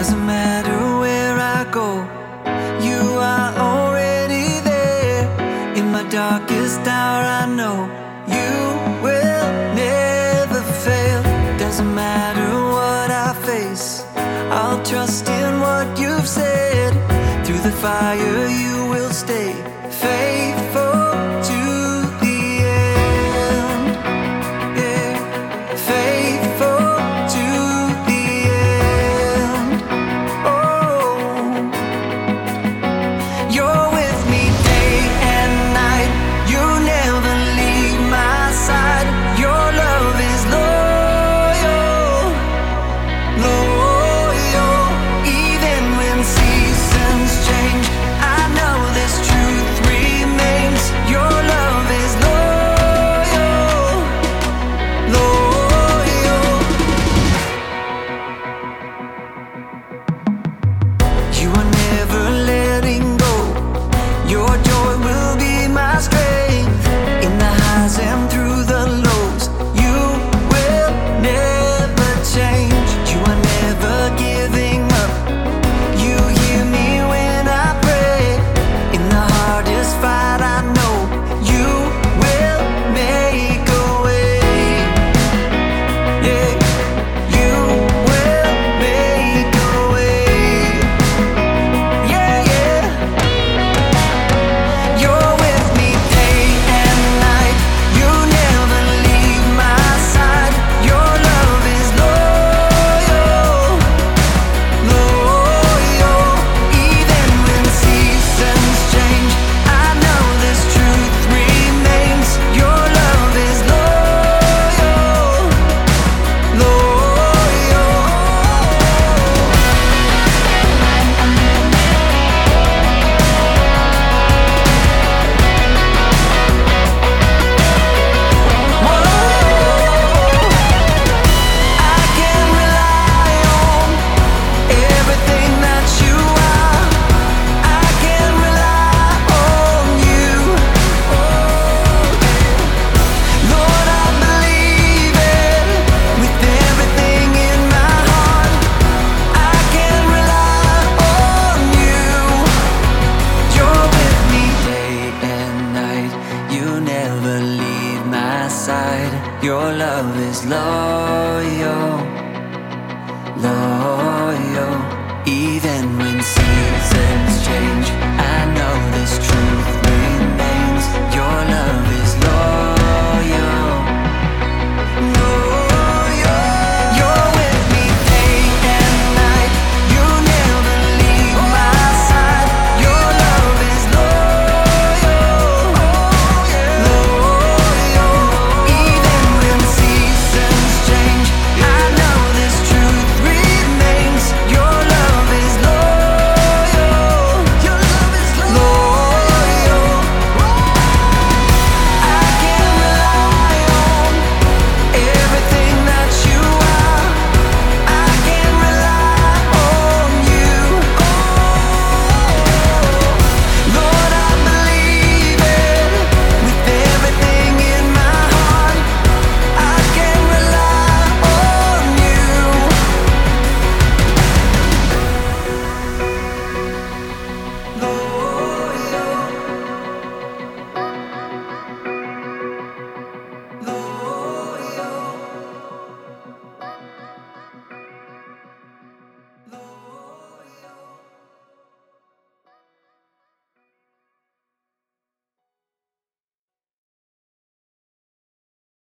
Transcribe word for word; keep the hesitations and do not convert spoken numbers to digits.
Doesn't matter where I go, you are already there. In my darkest hour I know you will never fail. Doesn't matter what I face, I'll trust in what you've said. Through the fire you will stay faithful to the end. Yeah, faithful to the end. Oh, you're with me day and night, you never leave my side. Your love is loyal, loyal. Even when seasons change, I know this truth remains. Your love is loyal, loyal. You are never letting go. Your joy will be my strength. In the highs and through the lows, you will never change. You are never giving up. You hear me when I pray. In the hardest fight I know you will make a way. Yeah, you will make a way. Yeah, yeah. You're with me day and night, you never leave my side. Your love is loyal, loyal. Even when seasons change, I know this truth remains. Your love is loyal, loyal. I can rely on everything that you are. I can rely on you. Lord, I believe it with everything in my heart. I can rely on you. You're with me day and night, you never leave my side. Your love is loyal,